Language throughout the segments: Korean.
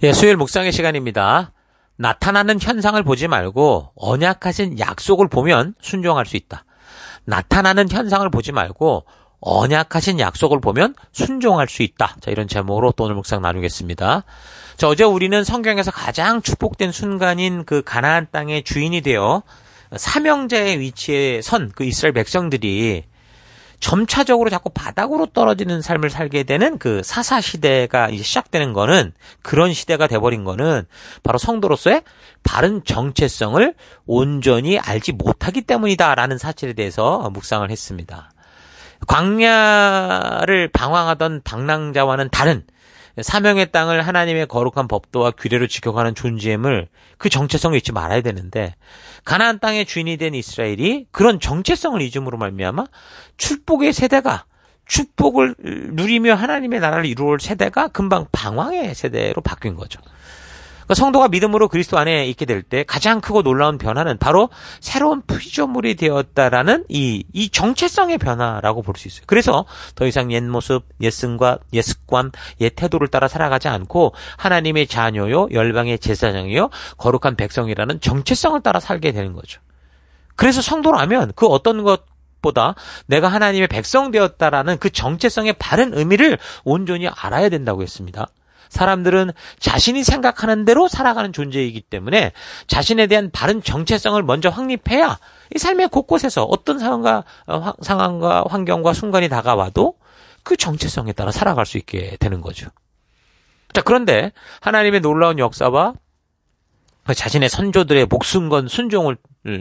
예, 수요일 묵상의 시간입니다. 나타나는 현상을 보지 말고 언약하신 약속을 보면 순종할 수 있다. 나타나는 현상을 보지 말고 언약하신 약속을 보면 순종할 수 있다. 자, 이런 제목으로 또 오늘 묵상 나누겠습니다. 자, 어제 우리는 성경에서 가장 축복된 순간인 그 가나안 땅의 주인이 되어 사명자의 위치에 선 그 이스라엘 백성들이 점차적으로 자꾸 바닥으로 떨어지는 삶을 살게 되는 그 사사 시대가 이제 시작되는 거는, 그런 시대가 돼버린 거는 바로 성도로서의 바른 정체성을 온전히 알지 못하기 때문이다라는 사실에 대해서 묵상을 했습니다. 광야를 방황하던 방랑자와는 다른 사명의 땅을 하나님의 거룩한 법도와 규례로 지켜가는 존재임을, 그 정체성을 잊지 말아야 되는데, 가나안 땅의 주인이 된 이스라엘이 그런 정체성을 잊음으로 말미암아 축복의 세대가, 축복을 누리며 하나님의 나라를 이루어올 세대가 금방 방황의 세대로 바뀐 거죠. 그러니까 성도가 믿음으로 그리스도 안에 있게 될 때 가장 크고 놀라운 변화는 바로 새로운 피조물이 되었다라는 이 정체성의 변화라고 볼 수 있어요. 그래서 더 이상 옛 모습, 옛 생각, 옛 습관, 옛 태도를 따라 살아가지 않고 하나님의 자녀요, 열방의 제사장이요, 거룩한 백성이라는 정체성을 따라 살게 되는 거죠. 그래서 성도라면 그 어떤 것보다 내가 하나님의 백성 되었다라는 그 정체성의 바른 의미를 온전히 알아야 된다고 했습니다. 사람들은 자신이 생각하는 대로 살아가는 존재이기 때문에 자신에 대한 바른 정체성을 먼저 확립해야 이 삶의 곳곳에서 어떤 상황과 환경과 순간이 다가와도 그 정체성에 따라 살아갈 수 있게 되는 거죠. 자, 그런데 하나님의 놀라운 역사와 자신의 선조들의 목숨 건 순종의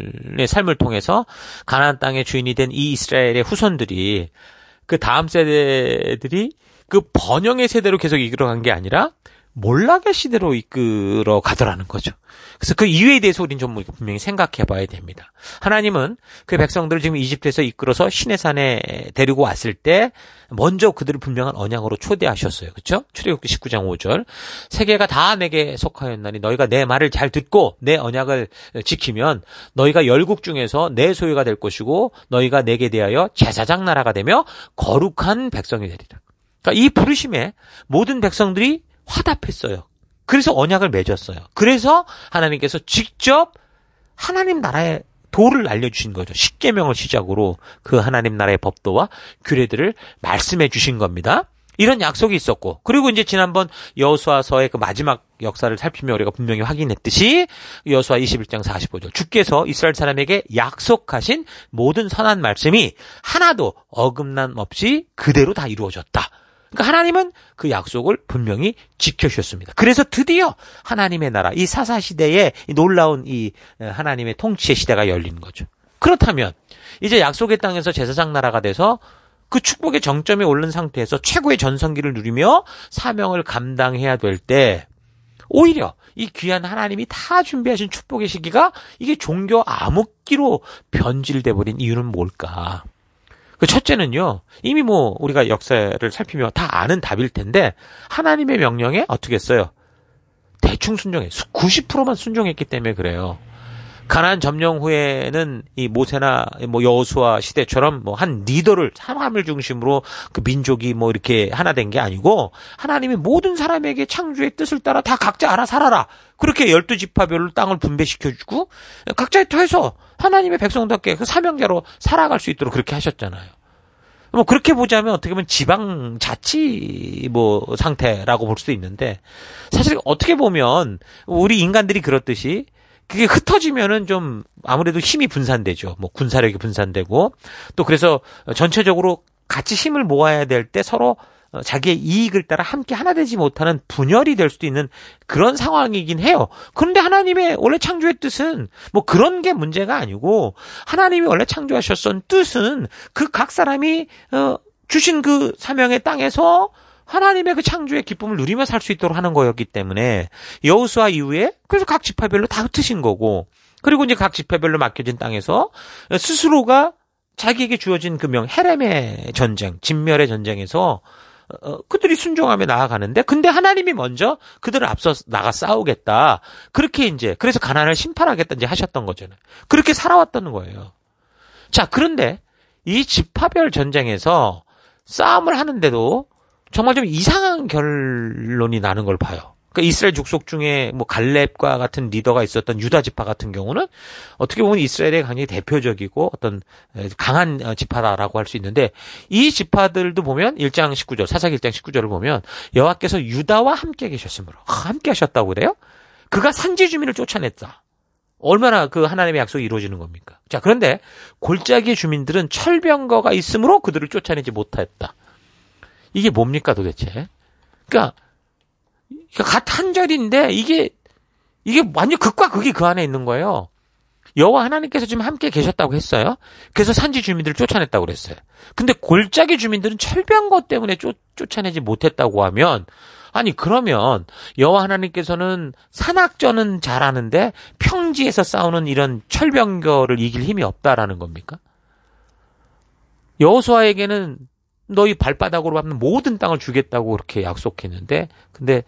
삶을 통해서 가나안 땅의 주인이 된 이 이스라엘의 후손들이, 그 다음 세대들이 그 번영의 세대로 계속 이끌어간 게 아니라 몰락의 시대로 이끌어 가더라는 거죠. 그래서 그 이유에 대해서 우리는 좀 분명히 생각해 봐야 됩니다. 하나님은 그 백성들을 지금 이집트에서 이끌어서 시내산에 데리고 왔을 때 먼저 그들을 분명한 언약으로 초대하셨어요. 그렇죠? 출애굽기 19장 5절. 세계가 다 내게 속하였나니 너희가 내 말을 잘 듣고 내 언약을 지키면 너희가 열국 중에서 내 소유가 될 것이고 너희가 내게 대하여 제사장 나라가 되며 거룩한 백성이 되리라. 그러니까 이 부르심에 모든 백성들이 화답했어요. 그래서 언약을 맺었어요. 그래서 하나님께서 직접 하나님 나라의 도를 알려주신 거죠. 십계명을 시작으로 그 하나님 나라의 법도와 규례들을 말씀해 주신 겁니다. 이런 약속이 있었고, 그리고 이제 지난번 여호수아서의 그 마지막 역사를 살피며 우리가 분명히 확인했듯이 여호수아 21장 45절, 주께서 이스라엘 사람에게 약속하신 모든 선한 말씀이 하나도 어긋남 없이 그대로 다 이루어졌다. 그러니까 하나님은 그 약속을 분명히 지켜주셨습니다. 그래서 드디어 하나님의 나라, 이 사사시대의 놀라운 이 하나님의 통치의 시대가 열리는 거죠. 그렇다면 이제 약속의 땅에서 제사장 나라가 돼서 그 축복의 정점에 오른 상태에서 최고의 전성기를 누리며 사명을 감당해야 될 때, 오히려 이 귀한 하나님이 다 준비하신 축복의 시기가 이게 종교 암흑기로 변질돼 버린 이유는 뭘까? 그 첫째는요, 이미 우리가 역사를 살피며 다 아는 답일 텐데, 하나님의 명령에 어떻게 했어요? 대충 순종해. 90%만 순종했기 때문에 그래요. 가나안 점령 후에는 이 모세나 여호수아 시대처럼 한 리더를, 사람을 중심으로 그 민족이 이렇게 하나 된 게 아니고, 하나님이 모든 사람에게 창조의 뜻을 따라 다 각자 알아 살아라. 그렇게 12지파별로 땅을 분배시켜주고 각자의 터에서 하나님의 백성답게 그 사명자로 살아갈 수 있도록 그렇게 하셨잖아요. 그렇게 보자면 어떻게 보면 지방자치 상태라고 볼 수도 있는데, 사실 어떻게 보면 우리 인간들이 그렇듯이 그게 흩어지면은 좀 아무래도 힘이 분산되죠. 군사력이 분산되고, 또 그래서 전체적으로 같이 힘을 모아야 될 때 서로 자기의 이익을 따라 함께 하나 되지 못하는 분열이 될 수도 있는 그런 상황이긴 해요. 그런데 하나님의 원래 창조의 뜻은 그런 게 문제가 아니고, 하나님이 원래 창조하셨던 뜻은 그 각 사람이 주신 그 사명의 땅에서 하나님의 그 창조의 기쁨을 누리며 살 수 있도록 하는 거였기 때문에, 여호수아 이후에 그래서 각 지파별로 다 흩으신 거고, 그리고 이제 각 지파별로 맡겨진 땅에서 스스로가 자기에게 주어진 그 헤렘의 전쟁, 진멸의 전쟁에서 그들이 순종하며 나아가는데, 근데 하나님이 먼저 그들을 앞서 나가 싸우겠다. 그렇게 이제, 그래서 가나안을 심판하겠다 이제 하셨던 거잖아요. 그렇게 살아왔다는 거예요. 자, 그런데 이 지파별 전쟁에서 싸움을 하는데도 정말 좀 이상한 결론이 나는 걸 봐요. 그러니까 이스라엘 족속 중에 뭐 갈렙과 같은 리더가 있었던 유다 지파 같은 경우는 어떻게 보면 이스라엘의 굉장히 대표적이고 어떤 강한 지파다라고 할 수 있는데, 이 지파들도 보면 1장 19절, 사사기 1장 19절을 보면 여호와께서 유다와 함께 계셨으므로, 함께 하셨다고 그래요? 그가 산지 주민을 쫓아냈다. 얼마나 그 하나님의 약속이 이루어지는 겁니까? 자, 그런데 골짜기 주민들은 철병거가 있으므로 그들을 쫓아내지 못했다. 이게 뭡니까 도대체? 그러니까 같 한 절인데 이게 완전 극과 극이 그 안에 있는 거예요. 여호와 하나님께서 지금 함께 계셨다고 했어요. 그래서 산지 주민들을 쫓아냈다고 그랬어요. 근데 골짜기 주민들은 철병거 때문에 쫓아내지 못했다고 하면, 아니 그러면 여호와 하나님께서는 산악전은 잘하는데 평지에서 싸우는 이런 철병거를 이길 힘이 없다라는 겁니까? 여호수아에게는 너희 발바닥으로 밟는 모든 땅을 주겠다고 그렇게 약속했는데, 근데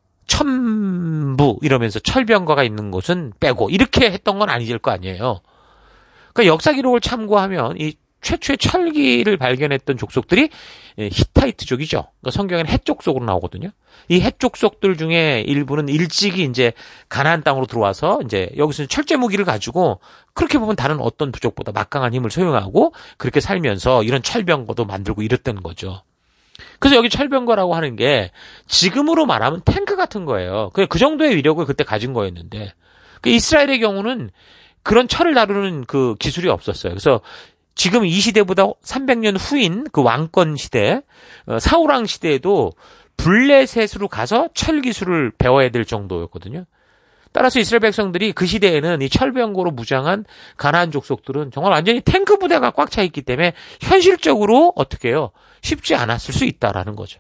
천부 이러면서 철병거가 있는 곳은 빼고 이렇게 했던 건 아니질 거 아니에요. 그러니까 역사 기록을 참고하면 이 최초의 철기를 발견했던 족속들이 히타이트족이죠. 그러니까 성경에는 헷족속으로 나오거든요. 이 헷족속들 중에 일부는 일찍이 이제 가나안 땅으로 들어와서 이제 여기서 철제 무기를 가지고 그렇게 보면 다른 어떤 부족보다 막강한 힘을 소용하고 그렇게 살면서 이런 철병거도 만들고 이랬던 거죠. 그래서 여기 철병거라고 하는 게 지금으로 말하면 탱크 같은 거예요. 그 정도의 위력을 그때 가진 거였는데, 그 이스라엘의 경우는 그런 철을 다루는 그 기술이 없었어요. 그래서 지금 이 시대보다 300년 후인 그 왕권 시대, 사울왕 시대에도 블레셋으로 가서 철 기술을 배워야 될 정도였거든요. 따라서 이스라엘 백성들이 그 시대에는 이 철병거로 무장한 가나안 족속들은 정말 완전히 탱크 부대가 꽉 차 있기 때문에 현실적으로 어떻게 해요? 쉽지 않았을 수 있다라는 거죠.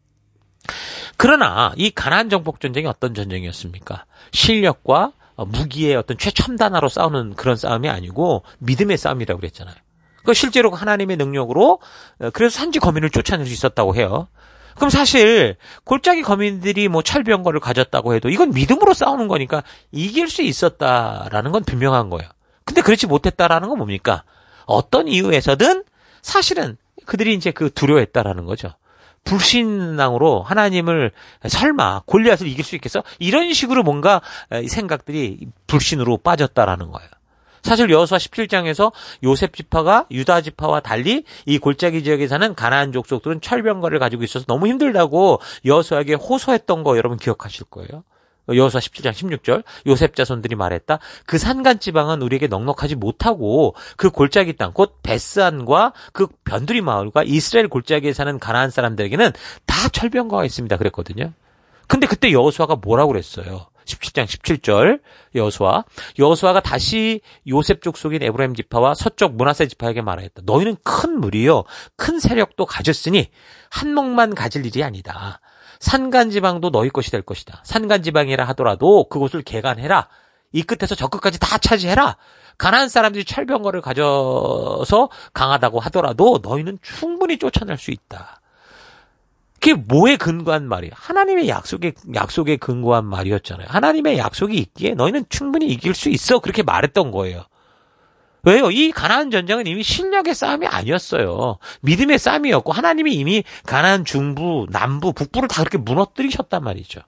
그러나 이 가나안 정복 전쟁이 어떤 전쟁이었습니까? 실력과 무기의 어떤 최첨단화로 싸우는 그런 싸움이 아니고 믿음의 싸움이라고 그랬잖아요. 그 실제로 하나님의 능력으로 그래서 산지 거민을 쫓아낼 수 있었다고 해요. 그럼 사실 골짜기 거민들이 뭐 철병거를 가졌다고 해도 이건 믿음으로 싸우는 거니까 이길 수 있었다라는 건 분명한 거예요. 근데 그렇지 못했다라는 건 뭡니까? 어떤 이유에서든 사실은 그들이 이제 그 두려워했다라는 거죠. 불신앙으로 하나님을 설마 골리앗을 이길 수 있겠어? 이런 식으로 뭔가 생각들이 불신으로 빠졌다라는 거예요. 사실 여호수아 17장에서 요셉 지파가 유다 지파와 달리 이 골짜기 지역에 사는 가나안 족속들은 철병거를 가지고 있어서 너무 힘들다고 여호수아에게 호소했던 거 여러분 기억하실 거예요. 여호수아 17장 16절 요셉 자손들이 말했다. 그 산간 지방은 우리에게 넉넉하지 못하고 그 골짜기 땅 곧 베스안과 그 변두리 마을과 이스라엘 골짜기에 사는 가나안 사람들에게는 다 철병거가 있습니다. 그랬거든요. 근데 그때 여호수아가 뭐라고 그랬어요? 17장 17절 여호수아가 다시 요셉 족속인 에브라임 지파와 서쪽 므낫세 지파에게 말하였다. 너희는 큰 무리요 큰 세력도 가졌으니 한몫만 가질 일이 아니다. 산간지방도 너희 것이 될 것이다. 산간지방이라 하더라도 그곳을 개간해라. 이 끝에서 저 끝까지 다 차지해라. 가나안 사람들이 철병거를 가져서 강하다고 하더라도 너희는 충분히 쫓아낼 수 있다. 그게 뭐에 근거한 말이에요? 하나님의 약속에 근거한 말이었잖아요. 하나님의 약속이 있기에 너희는 충분히 이길 수 있어. 그렇게 말했던 거예요. 왜요? 이 가나안 전쟁은 이미 실력의 싸움이 아니었어요. 믿음의 싸움이었고 하나님이 이미 가나안 중부, 남부, 북부를 다 그렇게 무너뜨리셨단 말이죠.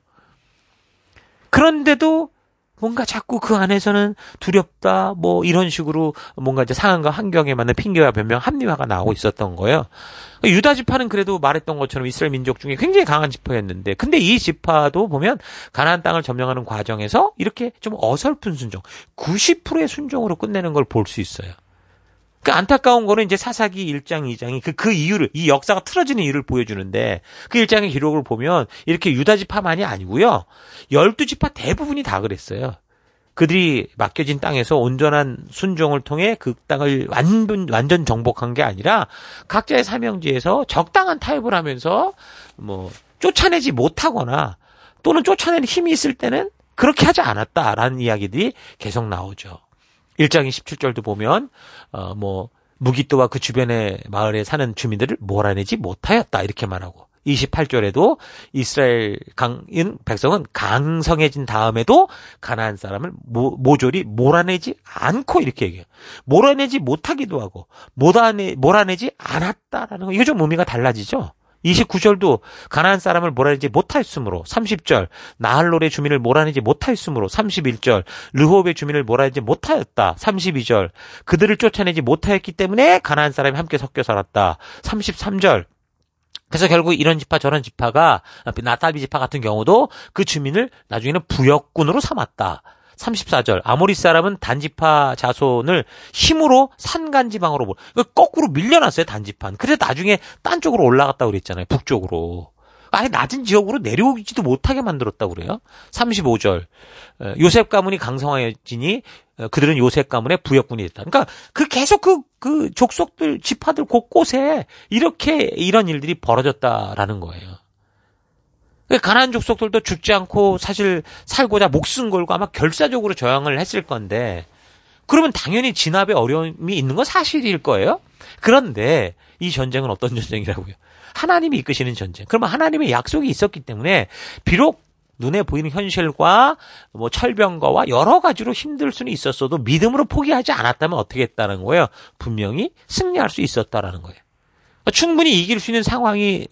그런데도 뭔가 자꾸 그 안에서는 두렵다, 뭐 이런 식으로 뭔가 이제 상황과 환경에 맞는 핑계와 변명, 합리화가 나오고 있었던 거예요. 유다 지파는 그래도 말했던 것처럼 이스라엘 민족 중에 굉장히 강한 지파였는데, 근데 이 지파도 보면 가나안 땅을 점령하는 과정에서 이렇게 좀 어설픈 순종, 90%의 순종으로 끝내는 걸 볼 수 있어요. 그 안타까운 거는 이제 사사기 1장, 2장이 그 이유를, 이 역사가 틀어지는 이유를 보여주는데, 그 1장의 기록을 보면 이렇게 유다 지파만이 아니고요. 12지파 대부분이 다 그랬어요. 그들이 맡겨진 땅에서 온전한 순종을 통해 그 땅을 완전 정복한 게 아니라 각자의 사명지에서 적당한 타협을 하면서 뭐 쫓아내지 못하거나 또는 쫓아내는 힘이 있을 때는 그렇게 하지 않았다라는 이야기들이 계속 나오죠. 1장 27절도 보면 뭐 무기또와 그 주변의 마을에 사는 주민들을 몰아내지 못하였다 이렇게 말하고, 28절에도 이스라엘 백성은 강성해진 다음에도 가나안 사람을 모조리 몰아내지 않고 이렇게 얘기해요. 몰아내지 못하기도 하고 몰아내지 않았다라는 거, 이거 좀 의미가 달라지죠. 29절도 가나안 사람을 몰아내지 못하였으므로, 30절 나할롤의 주민을 몰아내지 못하였으므로, 31절 르홉의 주민을 몰아내지 못하였다, 32절 그들을 쫓아내지 못하였기 때문에 가나안 사람이 함께 섞여 살았다, 33절 그래서 결국 이런 지파 저런 지파가 나탈비 지파 같은 경우도 그 주민을 나중에는 부역군으로 삼았다. 34절 아모리 사람은 단지파 자손을 힘으로 산간지방으로 거꾸로 밀려났어요. 단지판. 그래서 나중에 딴 쪽으로 올라갔다고 그랬잖아요. 북쪽으로. 아예 낮은 지역으로 내려오지도 못하게 만들었다고 그래요. 35절 요셉 가문이 강성하여지니 그들은 요셉 가문의 부역군이 됐다. 그러니까 계속 그 족속들 지파들 곳곳에 이런 일들이 벌어졌다라는 거예요. 가나안 족속들도 죽지 않고 사실 살고자 목숨 걸고 아마 결사적으로 저항을 했을 건데, 그러면 당연히 진압에 어려움이 있는 건 사실일 거예요. 그런데 이 전쟁은 어떤 전쟁이라고요? 하나님이 이끄시는 전쟁. 그러면 하나님의 약속이 있었기 때문에 비록 눈에 보이는 현실과 철병거와 여러 가지로 힘들 수는 있었어도 믿음으로 포기하지 않았다면 어떻게 했다는 거예요? 분명히 승리할 수 있었다라는 거예요. 충분히 이길 수 있는 상황이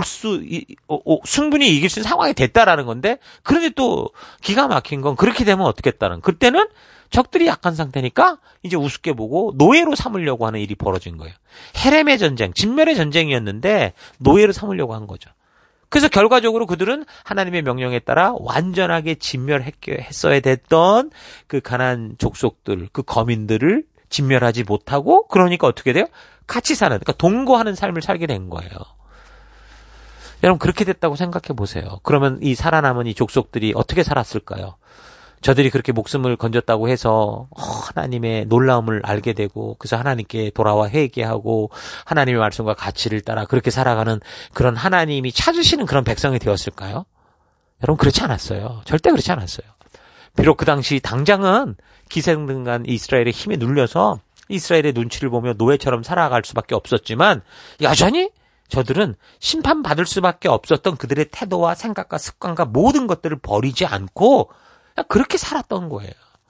충분히 이길 수 있는 상황이 됐다라는 건데, 그런데 또 기가 막힌 건 그렇게 되면 어떻게 했다는, 그때는 적들이 약한 상태니까 이제 우습게 보고 노예로 삼으려고 하는 일이 벌어진 거예요. 헤렘의 전쟁, 진멸의 전쟁이었는데 노예로 삼으려고 한 거죠. 그래서 결과적으로 그들은 하나님의 명령에 따라 완전하게 진멸했어야 됐던 그 가나안 족속들, 그 거민들을 진멸하지 못하고, 그러니까 어떻게 돼요? 같이 사는, 그러니까 동거하는 삶을 살게 된 거예요. 여러분 그렇게 됐다고 생각해 보세요. 그러면 이 살아남은 이 족속들이 어떻게 살았을까요? 저들이 그렇게 목숨을 건졌다고 해서 하나님의 놀라움을 알게 되고, 그래서 하나님께 돌아와 회개하고 하나님의 말씀과 가치를 따라 그렇게 살아가는 그런 하나님이 찾으시는 그런 백성이 되었을까요? 여러분 그렇지 않았어요. 절대 그렇지 않았어요. 비록 그 당시 당장은 기생등간 이스라엘의 힘에 눌려서 이스라엘의 눈치를 보며 노예처럼 살아갈 수밖에 없었지만, 여전히 저들은 심판받을 수밖에 없었던 그들의 태도와 생각과 습관과 모든 것들을 버리지 않고 그렇게 살았던 거예요.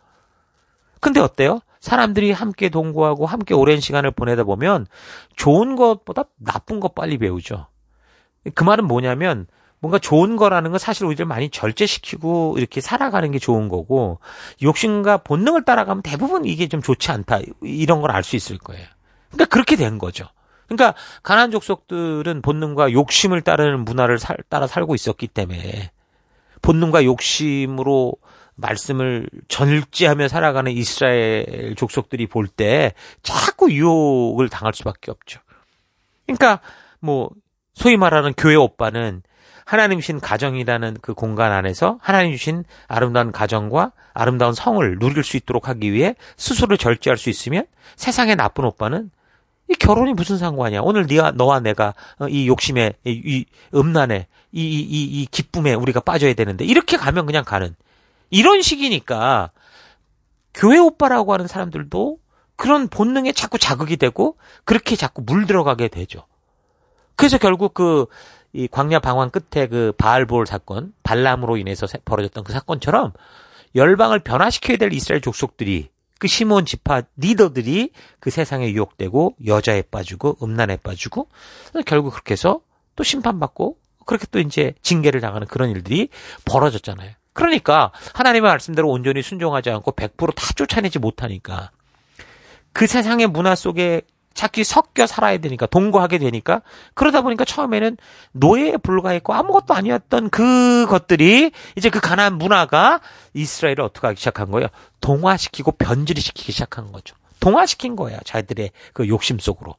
근데 어때요? 사람들이 함께 동거하고 함께 오랜 시간을 보내다 보면 좋은 것보다 나쁜 것 빨리 배우죠. 그 말은 뭐냐면, 뭔가 좋은 거라는 건 사실 우리를 많이 절제시키고 이렇게 살아가는 게 좋은 거고, 욕심과 본능을 따라가면 대부분 이게 좀 좋지 않다, 이런 걸 알 수 있을 거예요. 그러니까 그렇게 된 거죠. 그러니까 가나안 족속들은 본능과 욕심을 따르는 문화를 따라 살고 있었기 때문에, 본능과 욕심으로 말씀을 절제하며 살아가는 이스라엘 족속들이 볼 때 자꾸 유혹을 당할 수밖에 없죠. 그러니까 소위 말하는 교회 오빠는 하나님 주신 가정이라는 그 공간 안에서 하나님 주신 아름다운 가정과 아름다운 성을 누릴 수 있도록 하기 위해 스스로를 절제할 수 있으면, 세상의 나쁜 오빠는 이 결혼이 무슨 상관이야? 오늘 너와 내가 이 욕심에, 이 음란에, 이 기쁨에 우리가 빠져야 되는데, 이렇게 가면 그냥 가는 이런 식이니까 교회 오빠라고 하는 사람들도 그런 본능에 자꾸 자극이 되고 그렇게 자꾸 물들어가게 되죠. 그래서 결국 이 광야 방황 끝에 그 바알볼 사건, 발람으로 인해서 벌어졌던 그 사건처럼 열방을 변화시켜야 될 이스라엘 족속들이, 그 시므온 지파 리더들이 그 세상에 유혹되고 여자에 빠지고 음란에 빠지고, 결국 그렇게 해서 또 심판받고 그렇게 또 이제 징계를 당하는 그런 일들이 벌어졌잖아요. 그러니까 하나님의 말씀대로 온전히 순종하지 않고 100%다 쫓아내지 못하니까 그 세상의 문화 속에 자꾸 섞여 살아야 되니까, 동거하게 되니까, 그러다 보니까 처음에는 노예에 불과했고 아무것도 아니었던 그것들이 이제 그 가나안 문화가 이스라엘을 어떻게 하기 시작한 거예요? 동화시키고 변질이 시키기 시작한 거죠. 동화시킨 거예요. 자기들의 그 욕심 속으로.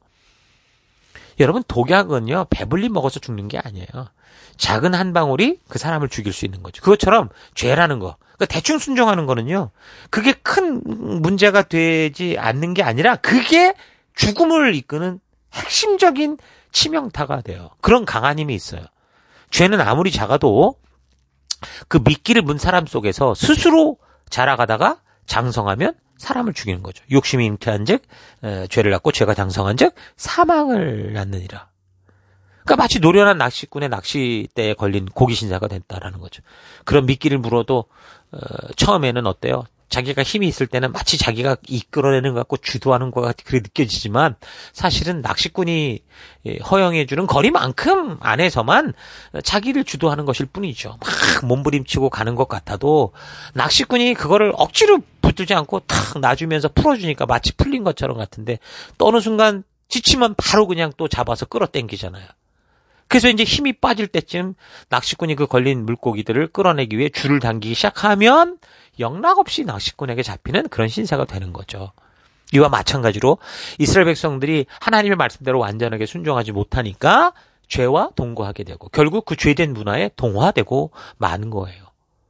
여러분 독약은요, 배불리 먹어서 죽는 게 아니에요. 작은 한 방울이 그 사람을 죽일 수 있는 거죠. 그것처럼 죄라는 거, 그러니까 대충 순종하는 거는요, 그게 큰 문제가 되지 않는 게 아니라 그게 죽음을 이끄는 핵심적인 치명타가 돼요. 그런 강한 힘이 있어요. 죄는 아무리 작아도 그 미끼를 문 사람 속에서 스스로 자라가다가 장성하면 사람을 죽이는 거죠. 욕심이 잉태한 즉 죄를 낳고 죄가 장성한 즉 사망을 낳느니라. 그러니까 마치 노련한 낚시꾼의 낚싯대에 걸린 고기신사가 됐다라는 거죠. 그런 미끼를 물어도 처음에는 어때요? 자기가 힘이 있을 때는 마치 자기가 이끌어내는 것 같고 주도하는 것 같이 그렇게 느껴지지만 사실은 낚시꾼이 허용해주는 거리만큼 안에서만 자기를 주도하는 것일 뿐이죠. 막 몸부림치고 가는 것 같아도 낚시꾼이 그거를 억지로 붙들지 않고 탁 놔주면서 풀어주니까 마치 풀린 것처럼 같은데 또 어느 순간 지치면 바로 그냥 또 잡아서 끌어당기잖아요. 그래서 이제 힘이 빠질 때쯤 낚시꾼이 그 걸린 물고기들을 끌어내기 위해 줄을 당기기 시작하면 영락없이 낚시꾼에게 잡히는 그런 신세가 되는 거죠. 이와 마찬가지로 이스라엘 백성들이 하나님의 말씀대로 완전하게 순종하지 못하니까 죄와 동거하게 되고 결국 그 죄된 문화에 동화되고 마는 거예요.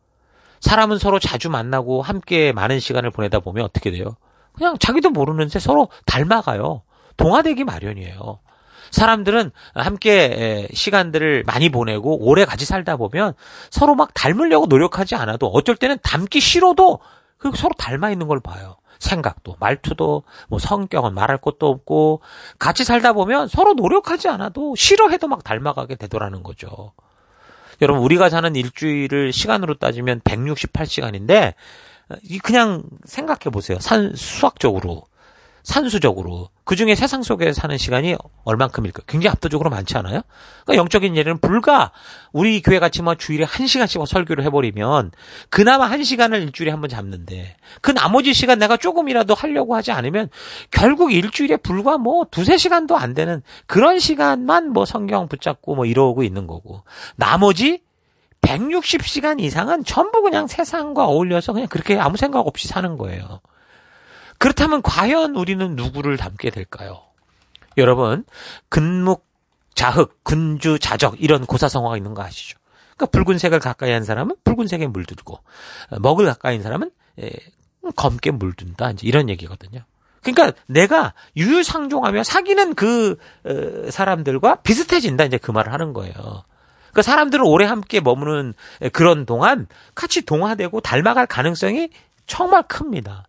사람은 서로 자주 만나고 함께 많은 시간을 보내다 보면 어떻게 돼요? 그냥 자기도 모르는데 서로 닮아가요. 동화되기 마련이에요. 사람들은 함께 시간들을 많이 보내고 오래 같이 살다 보면 서로 막 닮으려고 노력하지 않아도 어쩔 때는 닮기 싫어도 서로 닮아 있는 걸 봐요. 생각도, 말투도, 뭐 성격은 말할 것도 없고 같이 살다 보면 서로 노력하지 않아도 싫어해도 막 닮아가게 되더라는 거죠. 여러분 우리가 사는 일주일을 시간으로 따지면 168시간인데 그냥 생각해 보세요. 수학적으로. 산수적으로 그중에 세상 속에 사는 시간이 얼만큼일까? 굉장히 압도적으로 많지 않아요? 그러니까 영적인 예는 불과 우리 교회 같이 뭐 주일에 1시간씩 설교를 해버리면 그나마 1시간을 일주일에 한 번 잡는데 그 나머지 시간 내가 조금이라도 하려고 하지 않으면 결국 일주일에 불과 뭐 2-3시간도 안 되는 그런 시간만 뭐 성경 붙잡고 뭐 이러고 있는 거고 나머지 160시간 이상은 전부 그냥 세상과 어울려서 그냥 그렇게 아무 생각 없이 사는 거예요. 그렇다면 과연 우리는 누구를 닮게 될까요? 여러분, 근묵, 자흑, 근주, 자적 이런 고사성어가 있는 거 아시죠? 그러니까 붉은색을 가까이 한 사람은 붉은색에 물들고 먹을 가까이 한 사람은 검게 물든다. 이제 이런 얘기거든요. 그러니까 내가 유유상종하며 사귀는 그 사람들과 비슷해진다. 이제 그 말을 하는 거예요. 그러니까 사람들은 오래 함께 머무는 그런 동안 같이 동화되고 닮아갈 가능성이 정말 큽니다.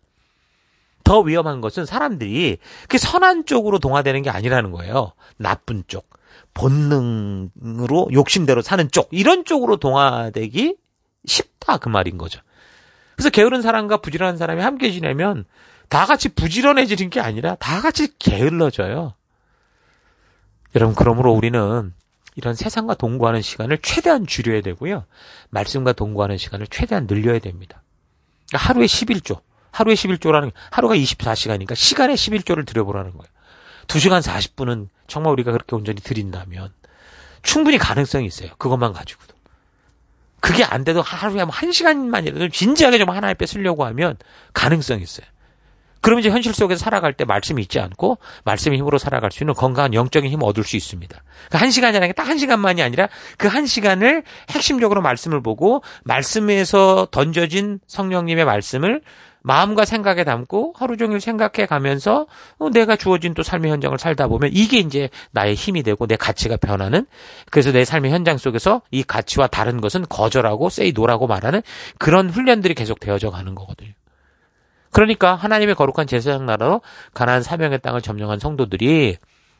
더 위험한 것은 사람들이 그 선한 쪽으로 동화되는 게 아니라는 거예요. 나쁜 쪽, 본능으로 욕심대로 사는 쪽, 이런 쪽으로 동화되기 쉽다 그 말인 거죠. 그래서 게으른 사람과 부지런한 사람이 함께 지내면 다 같이 부지런해지는 게 아니라 다 같이 게을러져요. 여러분 그러므로 우리는 이런 세상과 동거하는 시간을 최대한 줄여야 되고요. 말씀과 동거하는 시간을 최대한 늘려야 됩니다. 그러니까 하루에 11조. 하루에 11조라는 게 하루가 24시간이니까 시간에 11조를 들여보라는 거예요. 2시간 40분은 정말 우리가 그렇게 온전히 드린다면 충분히 가능성이 있어요. 그것만 가지고도. 그게 안 돼도 하루에 1시간만이라도 진지하게 좀 하나님 앞에 쓰려고 하면 가능성이 있어요. 그러면 이제 현실 속에서 살아갈 때 말씀이 있지 않고 말씀의 힘으로 살아갈 수 있는 건강한 영적인 힘을 얻을 수 있습니다. 그 1시간이라는 게 딱 1시간만이 아니라 그 1시간을 핵심적으로 말씀을 보고 말씀에서 던져진 성령님의 말씀을 마음과 생각에 담고 하루 종일 생각해 가면서 내가 주어진 또 삶의 현장을 살다 보면 이게 이제 나의 힘이 되고 내 가치가 변하는 그래서 내 삶의 현장 속에서 이 가치와 다른 것은 거절하고 say no라고 말하는 그런 훈련들이 계속 되어져 가는 거거든요. 그러니까 하나님의 거룩한 제사장 나라로 가나안 사명의 땅을 점령한 성도들이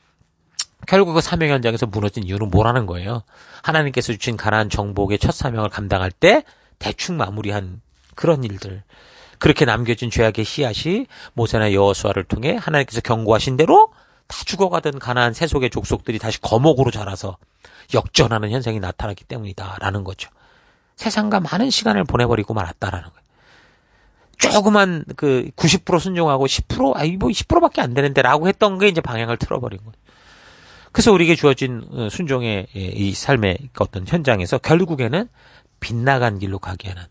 결국 그 사명 현장에서 무너진 이유는 뭐라는 거예요. 하나님께서 주신 가나안 정복의 첫 사명을 감당할 때 대충 마무리한 그런 일들. 그렇게 남겨진 죄악의 씨앗이 모세나 여호수아를 통해 하나님께서 경고하신 대로 다 죽어가던 가나안 세속의 족속들이 다시 거목으로 자라서 역전하는 현상이 나타났기 때문이다라는 거죠. 세상과 많은 시간을 보내버리고 말았다라는 거예요. 조그만 그 90% 순종하고 10% 뭐 10%밖에 안 되는데라고 했던 게 이제 방향을 틀어버린 거예요. 그래서 우리에게 주어진 순종의 이 삶의 어떤 현장에서 결국에는 빗나간 길로 가게 하는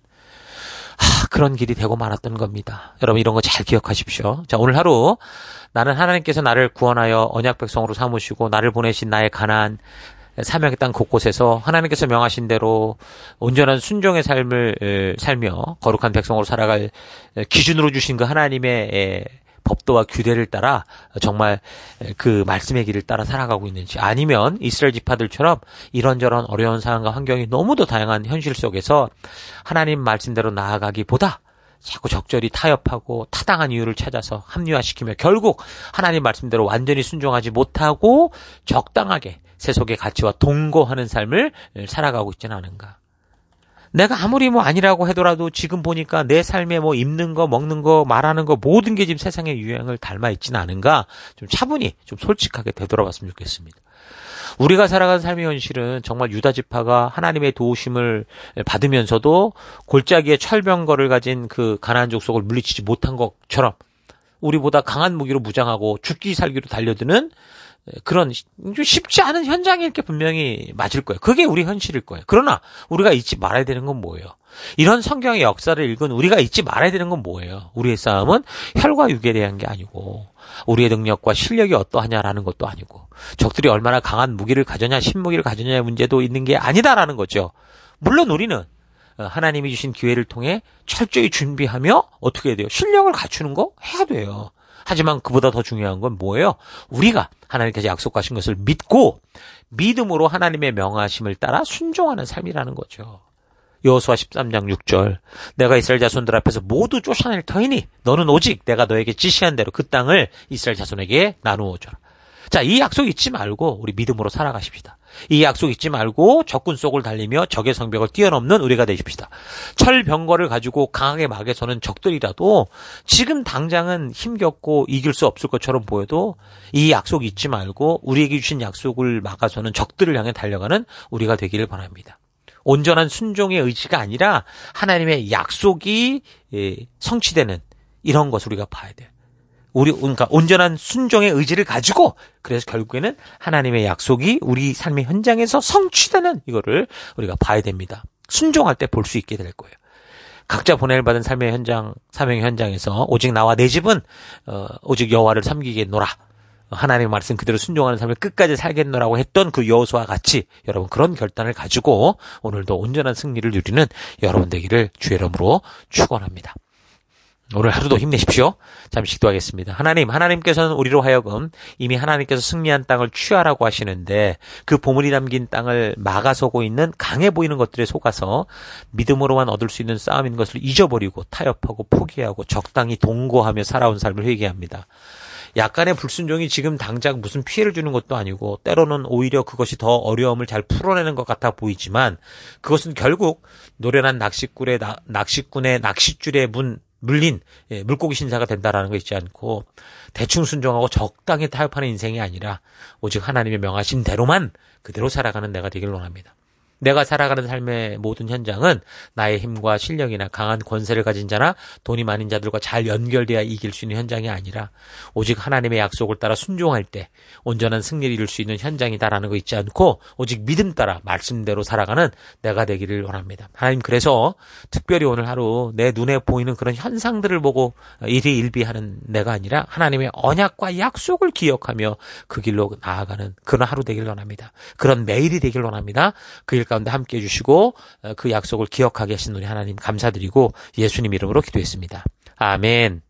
그런 길이 되고 말았던 겁니다. 여러분 이런 거 잘 기억하십시오. 자, 오늘 하루 나는 하나님께서 나를 구원하여 언약 백성으로 삼으시고 나를 보내신 나의 가나안 사명의 땅 곳곳에서 하나님께서 명하신 대로 온전한 순종의 삶을 살며 거룩한 백성으로 살아갈 기준으로 주신 그 하나님의 법도와 규례를 따라 정말 그 말씀의 길을 따라 살아가고 있는지 아니면 이스라엘 지파들처럼 이런저런 어려운 상황과 환경이 너무도 다양한 현실 속에서 하나님 말씀대로 나아가기보다 자꾸 적절히 타협하고 타당한 이유를 찾아서 합리화시키며 결국 하나님 말씀대로 완전히 순종하지 못하고 적당하게 세속의 가치와 동거하는 삶을 살아가고 있지는 않은가. 내가 아무리 뭐 아니라고 하더라도 지금 보니까 내 삶에 뭐 입는 거, 먹는 거, 말하는 거 모든 게 지금 세상의 유행을 닮아 있지는 않은가? 좀 차분히, 좀 솔직하게 되돌아봤으면 좋겠습니다. 우리가 살아가는 삶의 현실은 정말 유다 지파가 하나님의 도우심을 받으면서도 골짜기에 철병거를 가진 그 가나안 족속을 물리치지 못한 것처럼 우리보다 강한 무기로 무장하고 죽기 살기로 달려드는 그런 쉽지 않은 현장일 게 분명히 맞을 거예요. 그게 우리 현실일 거예요. 그러나 우리가 잊지 말아야 되는 건 뭐예요? 이런 성경의 역사를 읽은 우리가 잊지 말아야 되는 건 뭐예요? 우리의 싸움은 혈과 육에 대한 게 아니고 우리의 능력과 실력이 어떠하냐라는 것도 아니고 적들이 얼마나 강한 무기를 가졌냐 신무기를 가졌냐의 문제도 있는 게 아니다라는 거죠. 물론 우리는 하나님이 주신 기회를 통해 철저히 준비하며 어떻게 해야 돼요? 실력을 갖추는 거 해야 돼요. 하지만 그보다 더 중요한 건 뭐예요? 우리가 하나님께서 약속하신 것을 믿고 믿음으로 하나님의 명하심을 따라 순종하는 삶이라는 거죠. 여호수아 13장 6절 내가 이스라엘 자손들 앞에서 모두 쫓아낼 터이니 너는 오직 내가 너에게 지시한 대로 그 땅을 이스라엘 자손에게 나누어 줘라. 자, 이 약속 잊지 말고 우리 믿음으로 살아가십시다. 이 약속 잊지 말고 적군 속을 달리며 적의 성벽을 뛰어넘는 우리가 되십시다. 철병거를 가지고 강하게 막에서는 적들이라도 지금 당장은 힘겹고 이길 수 없을 것처럼 보여도 이 약속 잊지 말고 우리에게 주신 약속을 막아서는 적들을 향해 달려가는 우리가 되기를 바랍니다. 온전한 순종의 의지가 아니라 하나님의 약속이 성취되는 이런 것을 우리가 봐야 돼요. 그러니까 온전한 순종의 의지를 가지고 그래서 결국에는 하나님의 약속이 우리 삶의 현장에서 성취되는 이거를 우리가 봐야 됩니다. 순종할 때 볼 수 있게 될 거예요. 각자 보냄을 받은 삶의 현장, 사명의 현장에서 오직 나와 내 집은 오직 여호와를 섬기겠노라. 하나님의 말씀 그대로 순종하는 삶을 끝까지 살겠노라고 했던 그 여호수아와 같이 여러분 그런 결단을 가지고 오늘도 온전한 승리를 누리는 여러분 되기를 주의 이름으로 축원합니다. 오늘 하루도 힘내십시오. 잠시 기도하겠습니다. 하나님께서는 우리로 하여금 이미 하나님께서 승리한 땅을 취하라고 하시는데 그 보물이 담긴 땅을 막아서고 있는 강해 보이는 것들에 속아서 믿음으로만 얻을 수 있는 싸움인 것을 잊어버리고 타협하고 포기하고 적당히 동거하며 살아온 삶을 회개합니다. 약간의 불순종이 지금 당장 무슨 피해를 주는 것도 아니고 때로는 오히려 그것이 더 어려움을 잘 풀어내는 것 같아 보이지만 그것은 결국 노련한 낚시꾼의 낚싯줄에 물린 물고기 신사가 된다라는 거 있지 않고 대충 순종하고 적당히 타협하는 인생이 아니라 오직 하나님의 명하신 대로만 그대로 살아가는 내가 되길 원합니다. 내가 살아가는 삶의 모든 현장은 나의 힘과 실력이나 강한 권세를 가진 자나 돈이 많은 자들과 잘 연결돼야 이길 수 있는 현장이 아니라 오직 하나님의 약속을 따라 순종할 때 온전한 승리를 이룰 수 있는 현장이다라는 거 있지 않고 오직 믿음 따라 말씀대로 살아가는 내가 되기를 원합니다. 하나님 그래서 특별히 오늘 하루 내 눈에 보이는 그런 현상들을 보고 일희일비하는 내가 아니라 하나님의 언약과 약속을 기억하며 그 길로 나아가는 그런 하루 되기를 원합니다. 그런 매일이 되기를 원합니다. 그 일 가운데 함께해 주시고 그 약속을 기억하게 하신 우리 하나님 감사드리고 예수님 이름으로 기도했습니다. 아멘.